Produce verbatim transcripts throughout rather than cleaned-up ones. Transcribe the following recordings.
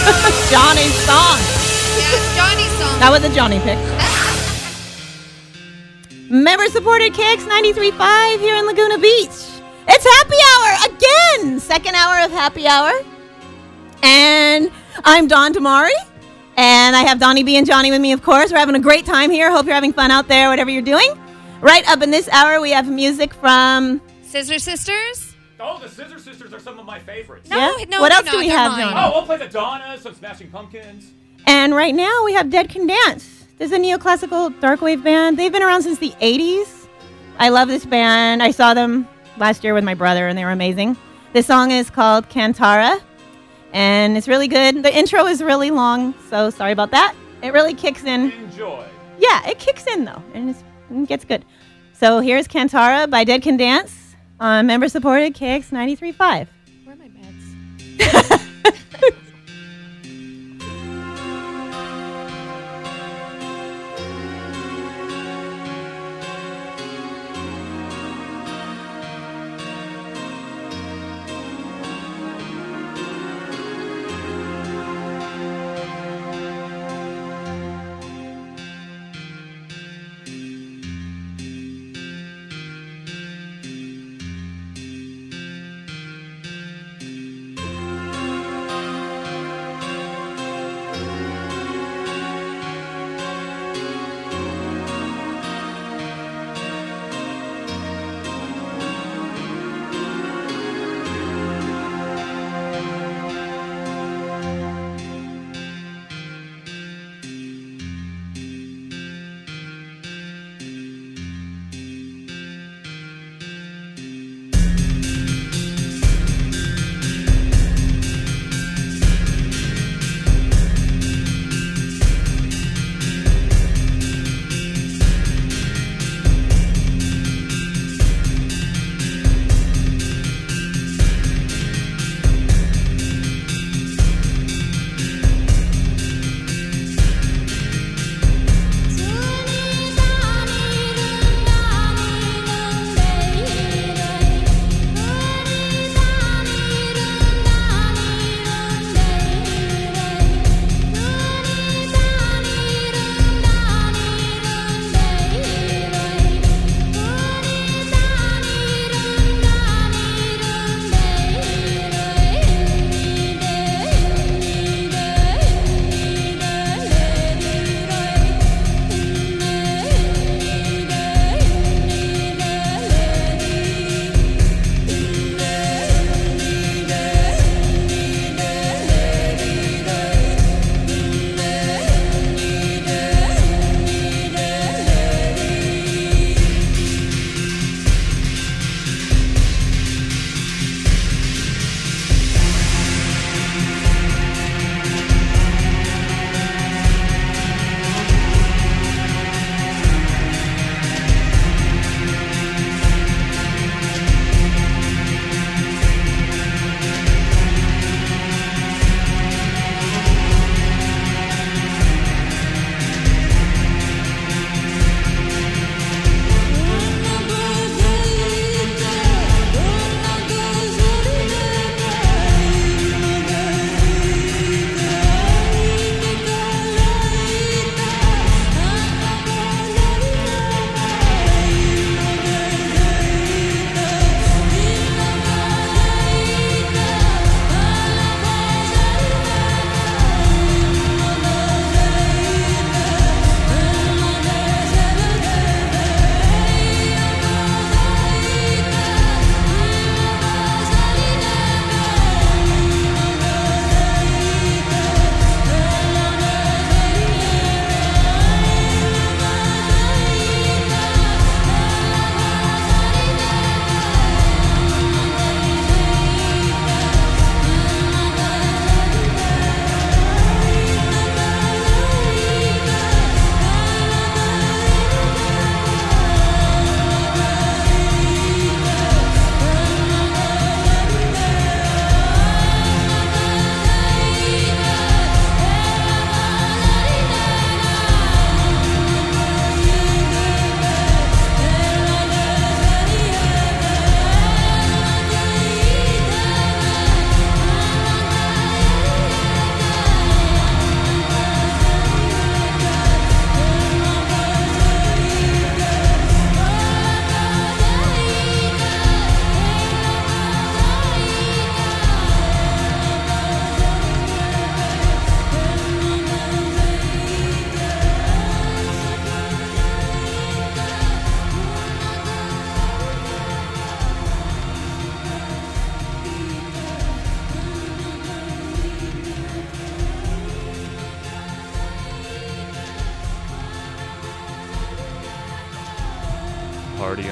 Johnny's song. Yeah, it's Johnny's song. That was a Johnny pick. Member-supported K X ninety-three point five here in Laguna Beach. It's happy hour again. Second hour of happy hour. And I'm Dawn Tamari. And I have Donnie B and Johnny with me, of course. We're having a great time here. Hope you're having fun out there, whatever you're doing. Right up in this hour, we have music from... Scissor Sisters? Oh, the Scissor Sisters are some of my favorites. No, Yeah? no, What they're else do not. we They're have, mine. Johnny? Oh, we'll play the Donnas, some Smashing Pumpkins. And right now, we have Dead Can Dance. This is a neoclassical darkwave band. They've been around since the eighties. I love this band. I saw them last year with my brother, and they were amazing. This song is called Kantara, and it's really good. The intro is really long, so sorry about that. It really kicks in. Enjoy. Yeah, it kicks in, though, and it's, it gets good. So here's Kantara by Dead Can Dance on member-supported K X ninety-three point five. Where are my meds?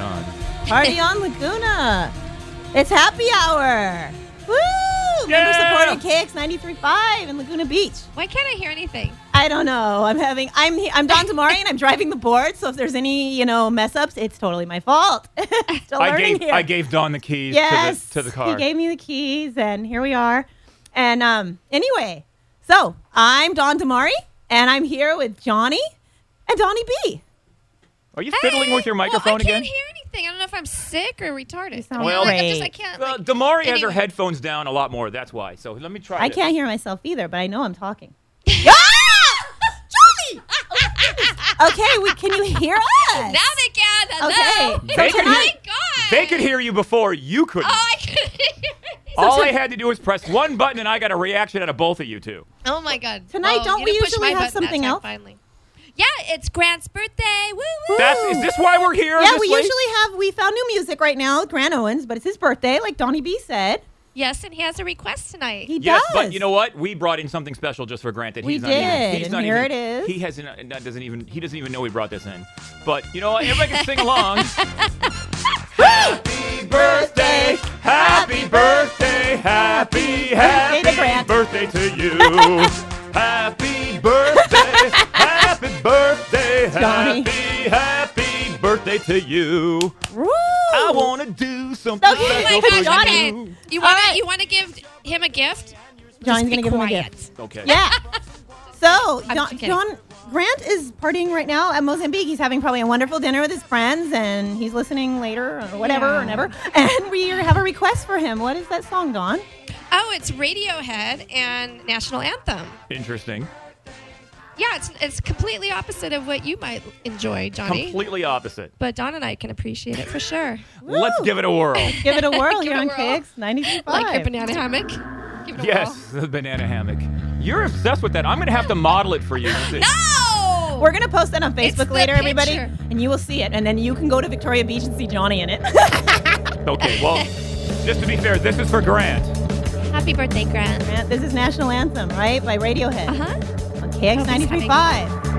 on. Party on Laguna. It's happy hour. Woo! Member Yeah! supported K X ninety-three point five in Laguna Beach. Why can't I hear anything? I don't know. I'm having. I'm. he- I'm Don Tamari and I'm driving the board. So if there's any, you know, mess ups, it's totally my fault. Still I learning gave here. I gave Dawn the keys yes, to the to the car. he gave me the keys, and here we are. And um, anyway, so I'm Don Tamari, and I'm here with Johnny and Donnie B. Are you fiddling with your microphone well, I again? can't hear anything. I don't know if I'm sick or retarded. You sound Well- like I'm just, great. I can't. Well, like, Damari has her anyway. headphones down a lot more. That's why. So let me try. I this. can't hear myself either, but I know I'm talking. ah! Johnny! Okay, we, can you hear us? Now they can. Hello. Okay, They oh can my hear- God. They could hear you before you couldn't. Oh, I could hear. All I had to do was press one button, and I got a reaction out of both of you two. Oh my God. Tonight, Well, don't you we didn't push usually my have button that something time, else? Finally. Yeah, it's Grant's birthday. Woo woo. That's is this why we're here? Yeah, this we late? usually have, we found new music right now with Grant Owens, but it's his birthday, like Donnie B said. Yes, and he has a request tonight. He Yes, does. but you know what? We brought in something special just for Grant that We he's not even. did, He's and not here even, it is. He hasn't. uh, Doesn't even. He doesn't even know we brought this in. But you know what? Everybody can sing along. Happy birthday! Happy birthday! Happy Birthday to happy Grant. birthday to you! Happy birthday! Happy birthday! Johnny. Happy happy birthday to you! Woo! I want to do something Okay. Oh my special gosh, for okay. you. You want All right. to you want to give him a gift? Johnny's Just going to be give him a quiet. gift. Okay. Yeah. So, I'm John, kidding. John Grant is partying right now at Mozambique. He's having probably a wonderful dinner with his friends, and he's listening later or whatever Yeah. or never. And we have a request for him. What is that song, Dawn? Oh, it's Radiohead and National Anthem. Interesting. Yeah, it's it's completely opposite of what you might enjoy, Johnny. Completely opposite. But Don and I can appreciate it for sure. Let's Woo! give it a whirl. Give it a whirl Give here it a on whirl. K X ninety-three point five. Like your banana hammock. Give it a Yes, the banana hammock. You're obsessed with that. I'm going to have to model it for you. whirl. No! We're going to post that on It's Facebook the later, everybody, picture. and you will see it. And then you can go to Victoria Beach and see Johnny in it. Okay, well, just to be fair, this is for Grant. Happy birthday, Grant. Grant, this is National Anthem, right? By Radiohead. Uh-huh. On K X Hope he's ninety-three point having- five.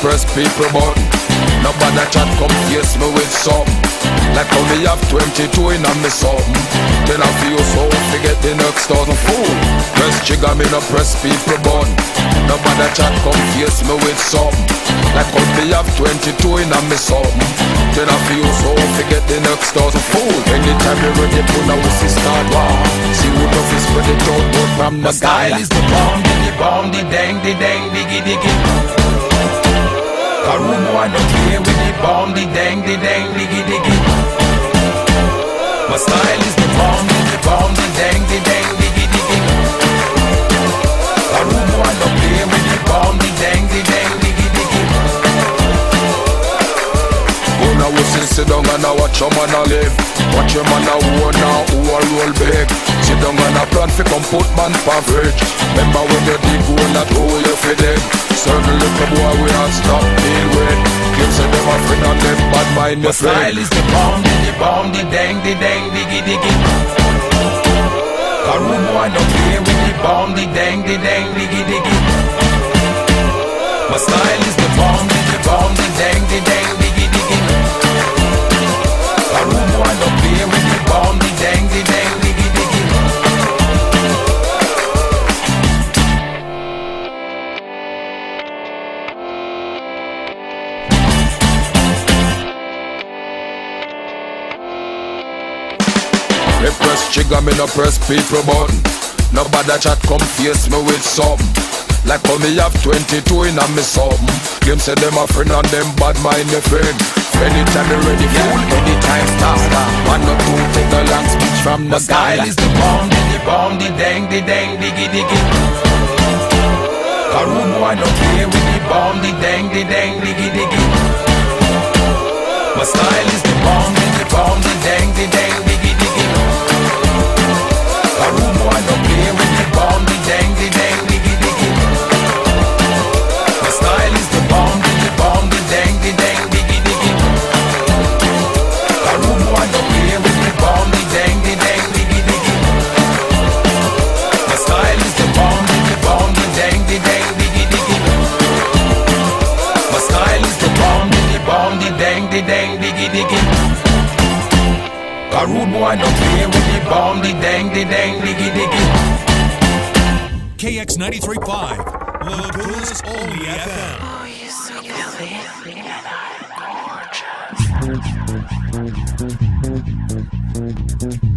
press people button. Nobody chat come face me with something. Like how me have twenty-two in a me something. Then I feel so forget the next thousand fool. Press trigger me no press people button. Nobody chat come face me with something. Like how me have twenty-two in a me something. Then I feel so forget the next thousand fool. Anytime you ready to know we see start war. See who the fist spread it out but from the style is the bomb, the bomb, the dang, the dang, diggy diggy. Karumo I don't play with the bomb, the dang, the dang, diggy diggy. My style is the bomb, the bomb, the dang, the dang, diggy diggy. Karumo I don't play with the bomb, the dang, the dang, diggy diggy. Oh now we sit, sit down and I watch your man a live. Watch your man a own now who a roll big. Sit down and a plan fi come put man for fridge. Remember when you dig hole that hole you fi dig. Certain little boy we are stop deal with. Kids say them a friend and them bad mind the friend. My style is the bomb, the bomb, the dang, the dang, diggy diggy. Karumo I don't play with the bomb, the dang, the dang, diggy diggy. My style is the bomb, the bomb, the dang, the dang, diggy diggy. Karumo I don't play with the bomb, the dang, the dang, diggy diggy. Me press trigger, me no press people button. Nobody chat come face me with something. Like how me have twenty-two in a me something. Them say them a friend and them bad mind the friend. Anytime you ready fool, anytime stop. One or two take the long speech from the guy. My style is the bomb, the bomb, the dang, the dang, diggy diggy. Karumo I don't play with the bomb, the dang, the dang, diggy diggy. My style is the bomb, the bomb, the dang, the dang, diggy diggy. Karumo I don't play with the bomb, the dang, the dang, diggy diggy. My style is the bomb, the bomb, the dang, the dang, diggy diggy. Karumo I don't play with the bomb, the dang, the dang, diggy diggy. My style is the bomb, the bomb, the dang, the dang, diggy diggy. My style is the bomb, the bomb, the dang, the dang, diggy diggy. A rude boy don't play with the bomb, the dang, the dang, diggy diggy. K X ninety-three point five, Laguna's only F M. Oh, you're so filthy and I'm gorgeous.